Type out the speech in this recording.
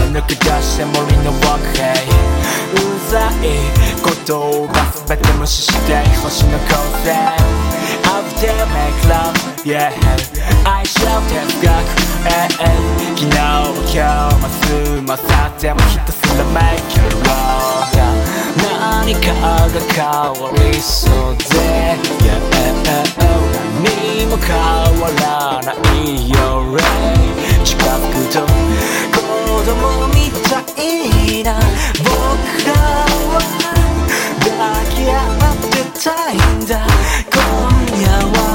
抜け出して森の奥へうざいことが全て無視して星の構成 Out there make love yeah 愛し合う哲学昨日も今日も明日も明後日もひたすら make it wrong 何かが変わりそうで、yeah、何も変わらないよ、Ray 近づくと子供みたいな僕らは抱き合ってたいんだ今夜は